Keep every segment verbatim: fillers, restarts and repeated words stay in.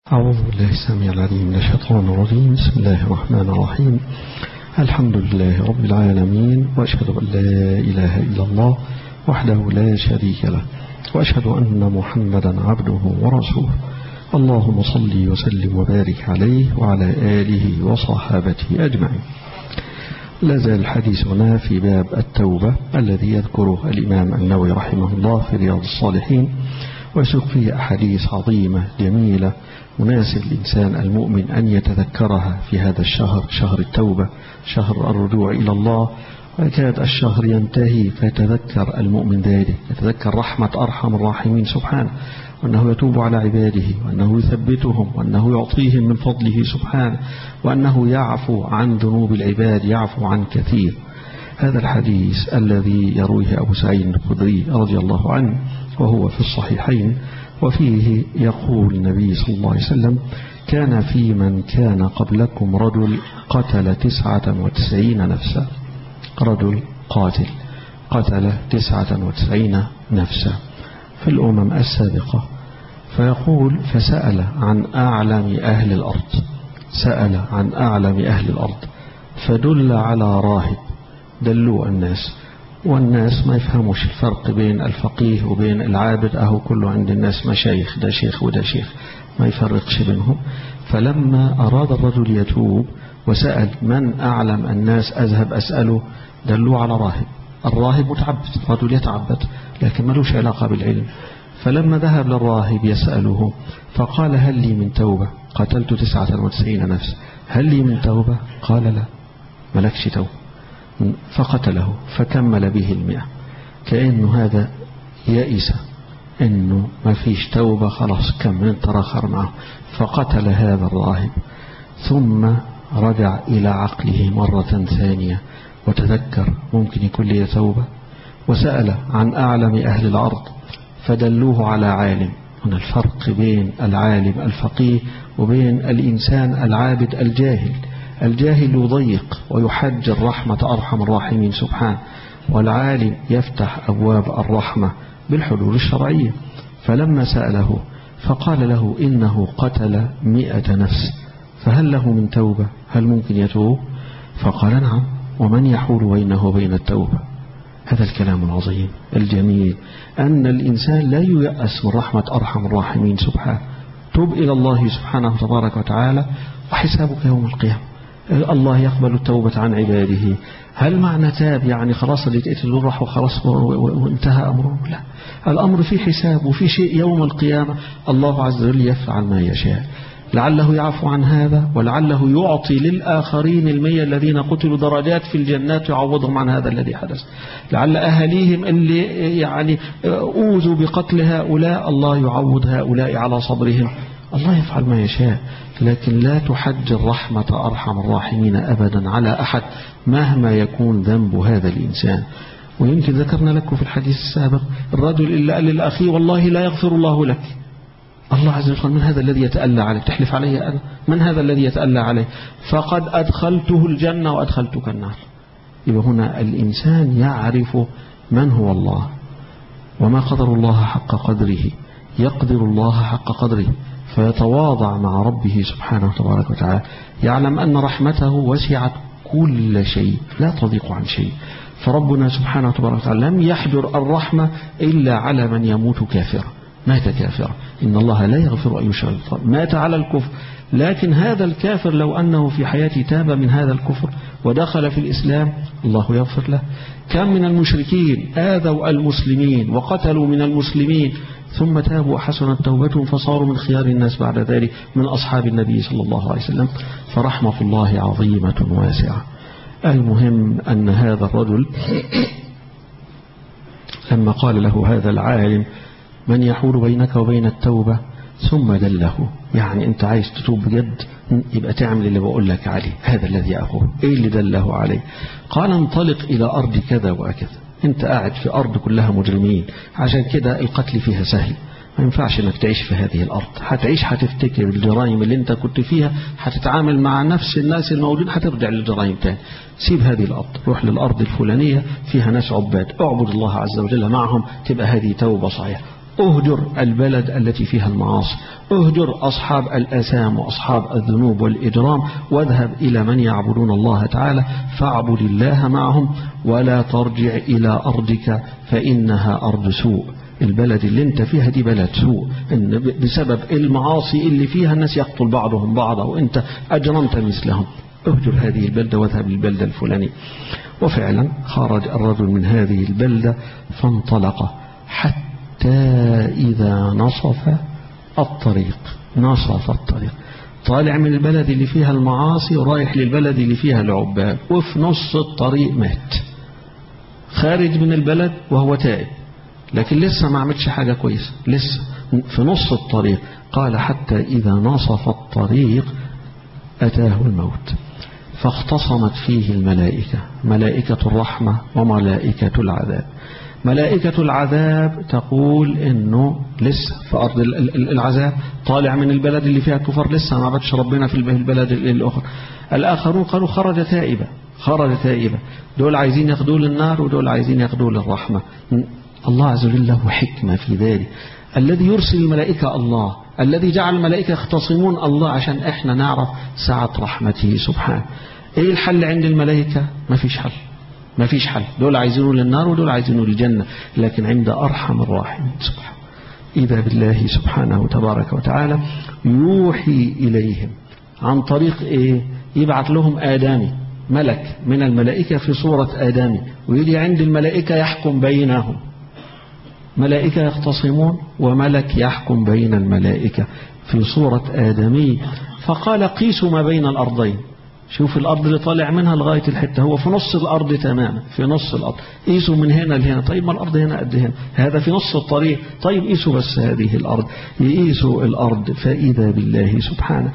أعوذ بالله السميع العليم من الشيطان الرجيم. بسم الله الرحمن الرحيم. الحمد لله رب العالمين، وأشهد أن لا إله إلا الله وحده لا شريك له، وأشهد أن محمدا عبده ورسوله. اللهم صل وسلم وبارك عليه وعلى آله وصحابته أجمعين. لا زال حديثنا في باب التوبة الذي يذكره الإمام النووي رحمه الله في رياض الصالحين، ويسوق فيه أحاديث عظيمة جميلة مناسب الإنسان المؤمن أن يتذكرها في هذا الشهر، شهر التوبة، شهر الرجوع إلى الله. ويكاد الشهر ينتهي فيتذكر المؤمن ذلك، يتذكر رحمة أرحم الراحمين سبحانه، وأنه يتوب على عباده، وأنه يثبتهم، وأنه يعطيهم من فضله سبحانه، وأنه يعفو عن ذنوب العباد، يعفو عن كثير. هذا الحديث الذي يرويه أبو سعيد الخدري رضي الله عنه وهو في الصحيحين، وفيه يقول النبي صلى الله عليه وسلم: كان في من كان قبلكم رجل قتل تسعة وتسعين نفسا، رجل قاتل قتل تسعة وتسعين نفسا في الأمم السابقة. فيقول: فسأل عن أعلم أهل الأرض، سأل عن أعلم أهل الأرض فدل على راهب، دلوا الناس، والناس ما يفهموش الفرق بين الفقيه وبين العابد، أهو كله عند الناس مشايخ، ده شيخ وده شيخ، ما يفرقش بينهم. فلما أراد الرجل يتوب وسأل من أعلم الناس أذهب أسأله، دلوا على راهب. الراهب متعبد، الرجل يتعبد لكن ملوش علاقة بالعلم. فلما ذهب للراهب يسأله فقال: هل لي من توبة؟ قتلت تسعة وتسعين نفس، هل لي من توبة؟ قال: لا، ملكش توبة. فقتله فكمل به المئة، كأنه هذا يئس إنه ما فيش توبة، خلاص كمل تراخر معه، فقتل هذا الراهب. ثم رجع إلى عقله مرة ثانية وتذكر ممكن يكون لي توبة، وسأل عن أعلم أهل الأرض فدلوه على عالم. هنا الفرق بين العالم الفقيه وبين الإنسان العابد الجاهل. الجاهل يضيق ويحجر رحمة أرحم الراحمين سبحانه، والعالم يفتح أبواب الرحمة بالحلول الشرعية. فلما سأله فقال له: إنه قتل مئة نفس، فهل له من توبة؟ هل ممكن يتوب؟ فقال: نعم، ومن يحول بينه وبين التوبة؟ هذا الكلام العظيم الجميل، أن الإنسان لا ييأس من رحمة أرحم الراحمين سبحانه. توب إلى الله سبحانه تبارك وتعالى، وحسابك يوم القيامة. الله يقبل التوبة عن عباده. هل معنى تاب يعني خلاص اللي تقتل راح وخلاص وانتهى أمره؟ لا، الأمر في حساب وفي شيء يوم القيامة. الله عز وجل يفعل ما يشاء، لعله يعفو عن هذا، ولعله يعطي للآخرين المية الذين قتلوا درجات في الجنات يعوضهم عن هذا الذي حدث. لعل أهليهم اللي يعني أوذوا بقتل هؤلاء الله يعوض هؤلاء على صبرهم. الله يفعل ما يشاء، لكن لا تحجر رحمة أرحم الراحمين أبدا على أحد مهما يكون ذنب هذا الإنسان. ويمكن ذكرنا لكم في الحديث السابق الرجل اللي قال للأخي: والله لا يغفر الله لك. الله عز وجل: من هذا الذي يتألى عليه؟ تحلف علي أنا؟ من هذا الذي يتألى عليه؟ فقد أدخلته الجنة وأدخلتك النار. يبقى هنا الإنسان يعرف من هو الله، وما قدر الله حق قدره، يقدر الله حق قدره، فيتواضع مع ربه سبحانه تبارك وتعالى، يعلم أن رحمته وسعت كل شيء، لا تضيق عن شيء. فربنا سبحانه تبارك وتعالى لم يحجر الرحمة إلا على من يموت كافرا، مات كافرا. إن الله لا يغفر أن يشرك به، مات على الكفر. لكن هذا الكافر لو أنه في حياته تاب من هذا الكفر ودخل في الإسلام، الله يغفر له. كم من المشركين آذوا المسلمين وقتلوا من المسلمين، ثم تابوا وحسنت توبتهم فصاروا من خيار الناس بعد ذلك، من أصحاب النبي صلى الله عليه وسلم. فرحمة الله عظيمة واسعة. المهم أن هذا الرجل لما قال له هذا العالم: من يحول بينك وبين التوبة؟ ثم دله، يعني أنت عايز تتوب بجد يبقى تعمل اللي بقول لك عليه. هذا الذي أقول. إيه اللي دله عليه؟ قال: انطلق إلى أرض كذا وكذا. أنت قاعد في أرض كلها مجرمين، عشان كده القتل فيها سهل، ما ينفعش انك تعيش في هذه الأرض. هتعيش هتفتكر الجرائم اللي انت كنت فيها، هتتعامل مع نفس الناس الموجودين، هترجع للجرائم تاني. سيب هذه الأرض، روح للأرض الفلانية فيها ناس عباد، اعبد الله عز وجل معهم، تبقى هذه توبة صحيحة. اهجر البلد التي فيها المعاصي، اهجر أصحاب الآثام وأصحاب الذنوب والإجرام، واذهب إلى من يعبدون الله تعالى فاعبد الله معهم، ولا ترجع إلى أرضك فإنها أرض سوء. البلد اللي انت فيها دي بلد سوء، إن بسبب المعاصي اللي فيها الناس يقتل بعضهم بعضا وانت أجرمت مثلهم. اهجر هذه البلدة واذهب للبلدة الفلانية. وفعلا خرج الرجل من هذه البلدة فانطلق حتى إذا نصف الطريق نصف الطريق طالع من البلد اللي فيها المعاصي ورايح للبلد اللي فيها العباد، وفي نص الطريق مات. خارج من البلد وهو تائب، لكن لسه ما عملش حاجة كويسة، لسه في نص الطريق. قال حتى إذا نصف الطريق أتاه الموت فاختصمت فيه الملائكة، ملائكة الرحمة وملائكة العذاب. ملائكة العذاب تقول إنه لسه في أرض العذاب، طالع من البلد اللي فيها كفر، لسه ما عبدش ربنا في البلد الأخرى. الآخرون قالوا خرج تائبا خرج تائبا، دول عايزين ياخدوه للنار ودول عايزين ياخدوه للرحمة. الله عز وجل له حكمة في ذلك، الذي يرسل الملائكة الله، الذي جعل الملائكة يختصمون الله عشان احنا نعرف سعة رحمته سبحانه. ايه الحل عند الملائكة؟ ما فيش حل، ما فيش حل، دول عايزينه للنار ودول عايزينه للجنة. لكن عند أرحم الراحمين سبحانه إذا بالله سبحانه تبارك وتعالى يوحي إليهم عن طريق ايه؟ يبعث لهم آدمي، ملك من الملائكة في صورة آدمي، ويجي عند الملائكة يحكم بينهم. ملائكة يختصمون وملك يحكم بين الملائكة في صورة آدمي. فقال قيسوا ما بين الأرضين، شوف الأرض اللي طالع منها لغاية الحتة، هو في نص الأرض تماما، في نص الأرض. قيسوا من هنا لهنا، طيب ما الأرض هنا قد هنا، هذا في نص الطريق، طيب قيسوا بس هذه الأرض. يقيسوا الأرض فإذا بالله سبحانه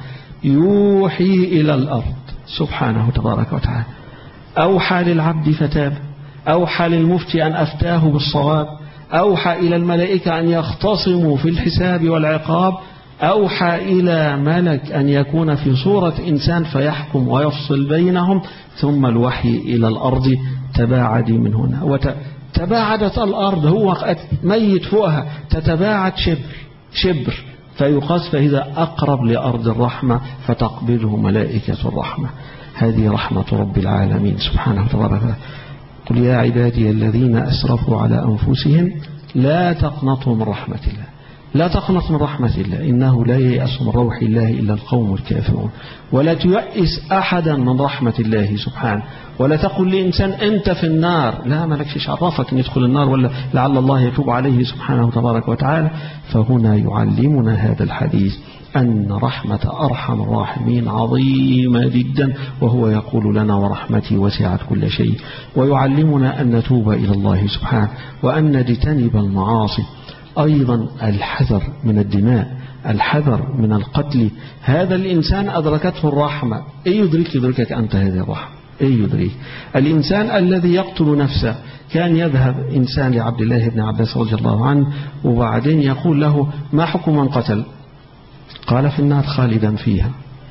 يوحي إلى الأرض سبحانه تبارك وتعالى. أوحى للعبد فتاب، أوحى للمفتي أن أفتاه بالصواب، أوحى إلى الملائكة أن يختصموا في الحساب والعقاب، أوحى إلى ملك أن يكون في صورة إنسان فيحكم ويفصل بينهم، ثم الوحي إلى الأرض تباعد من هنا. وتباعدت الأرض، هو ميت فوقها، تتباعد شبر شبر فيقاس فإذا أقرب لأرض الرحمة فتقبله ملائكة الرحمة. هذه رحمة رب العالمين سبحانه وتعالى. قل يا عبادي الذين أسرفوا على أنفسهم لا تقنطوا من رحمة الله، لا تقنط من رحمة الله، إنه لا ييأس من روح الله إلا القوم الكافرون. ولا تيأس أحدا من رحمة الله سبحانه، ولا تقل لإنسان أنت في النار، لا، ما لكش عرفك أن يدخل النار ولا لعل الله يتوب عليه سبحانه تبارك وتعالى. فهنا يعلمنا هذا الحديث أن رحمة أرحم الراحمين عظيمة جدا، وهو يقول لنا ورحمتي وسعت كل شيء. ويعلمنا أن نتوب إلى الله سبحانه وأن نجتنب المعاصي. أيضا الحذر من الدماء، الحذر من القتل. هذا الإنسان أدركته الرحمة، إيه يدرك يدركك أنت هذه الرحمة، إيه يدرك. الإنسان الذي يقتل نفسه، كان يذهب إنسان لعبد الله بن عباس رضي الله عنه وبعدين يقول له ما حكم من قتل؟ قال في النار خالدا فيها.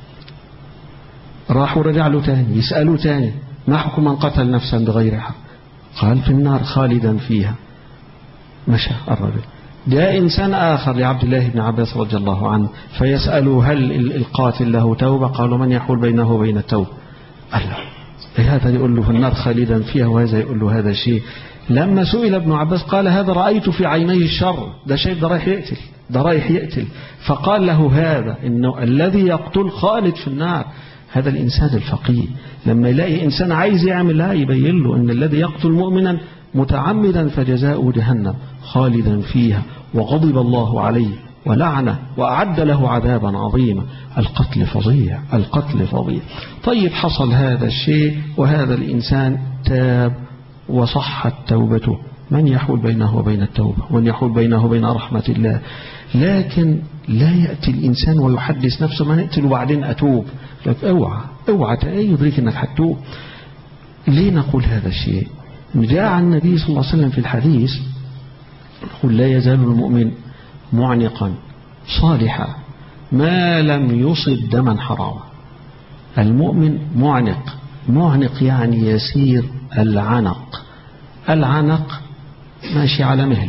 راحوا رجع له تاني يسألوا تاني ما حكم من قتل نفسا بغير حق؟ قال في النار خالدا فيها. مشى الرجل. جاء إنسان آخر لعبد الله بن عباس رضي الله عنه فيسألوا هل القاتل له توبة؟ قالوا من يحول بينه وبين التوبة؟ قال له هذا يقول له في النار خالدا فيها وهذا يقول له هذا شيء. لما سئل ابن عباس قال هذا رأيت في عينيه الشر، ده شيء ده رايح يقتل، ده رايح يقتل. فقال له هذا إنه الذي يقتل خالد في النار. هذا الإنسان الفقيه لما يلاقي إنسان عايز يعمل لا يبين له أن الذي يقتل مؤمنا متعمدا فجزاؤه جهنم خالدا فيها وغضب الله عليه ولعنه وأعد له عذابا عظيما. القتل فظيع، القتل فظيع. طيب حصل هذا الشيء وهذا الإنسان تاب وصحت توبته، من يحول بينه وبين التوبة؟ ومن يحول بينه وبين رحمة الله؟ لكن لا يأتي الإنسان ويحدث نفسه ما نقتل وبعدين أتوب. لك اوعى اوعى يدرك أنك حتوب. ليه نقول هذا الشيء؟ جاء عن النبي صلى الله عليه وسلم في الحديث يقول لا يزال المؤمن معنقا صالحا ما لم يصب دما حراما. المؤمن معنق، معنق يعني يسير العنق، العنق ماشي على مهله،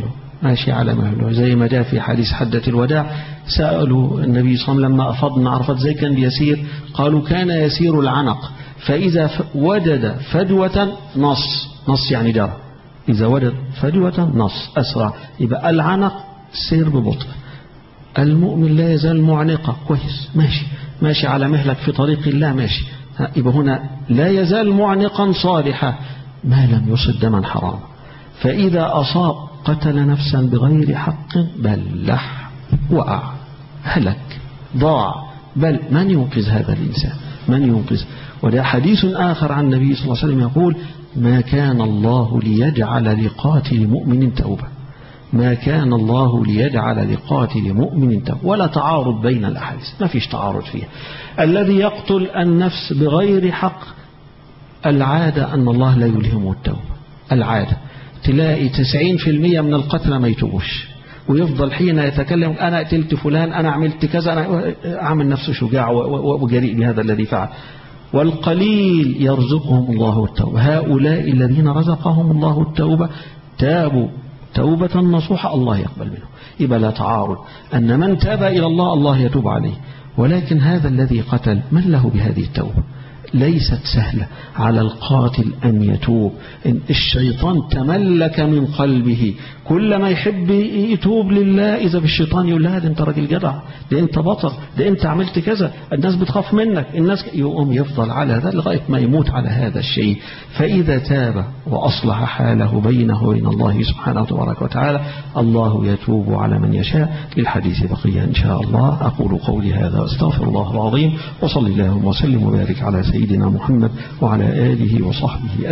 ماشي على مهله، زي ما جاء في حديث حجة الوداع سألوا النبي صلى الله عليه وسلم لما أفاض من عرفات زي كان بيسير، قالوا كان يسير العنق فإذا وجد فجوة نص، نص يعني جرى، إذا وجد فجوة نص أسرع. يبقى العنق سير ببطء. المؤمن لا يزال معنقة، كويس ماشي ماشي على مهلك في طريق الله ماشي. يبقى هنا لا يزال معنقا صالحا ما لم يصد دما حرام. فإذا أصاب قتل نفسا بغير حق بلح وقع هلك ضاع، بل من ينقذ هذا الإنسان؟ من ينقذ؟ وده حديث آخر عن النبي صلى الله عليه وسلم يقول ما كان الله ليجعل لقاتل مؤمن توبة، ما كان الله ليجعل لقاتل مؤمن توبة، ولا تعارض بين الأحاديث، ما فيش تعارض فيها. الذي يقتل النفس بغير حق العادة أن الله لا يلهمه التوبة، العادة تلاقي تسعين في المية من القتلى ما يتوبوش، ويفضل حين يتكلم أنا قتلت فلان أنا عملت كذا، أنا أعمل نفسه شجاع وجريء بهذا الذي فعل. والقليل يرزقهم الله التوبة، هؤلاء الذين رزقهم الله التوبة تابوا توبة نصوحة الله يقبل منه. يبقى لا تعارض أن من تاب إلى الله الله يتوب عليه، ولكن هذا الذي قتل من له بهذه التوبة؟ ليست سهلة على القاتل أن يتوب. إن الشيطان تملك من قلبه، كل ما يحب يتوب لله إذا بالشيطان يقول له ده أنت راجل جدع، ده أنت بطل، ده أنت عملت كذا، الناس بتخاف منك، الناس يقوم يفضل على هذا لغاية ما يموت على هذا الشيء. فإذا تاب وأصلح حاله بينه وبين الله سبحانه وتبارك وتعالى الله يتوب على من يشاء. للحديث بقية إن شاء الله. أقول قولي هذا واستغفر الله العظيم، وصلى الله وسلم وبارك على سيدنا محمد وعلى آله وصحبه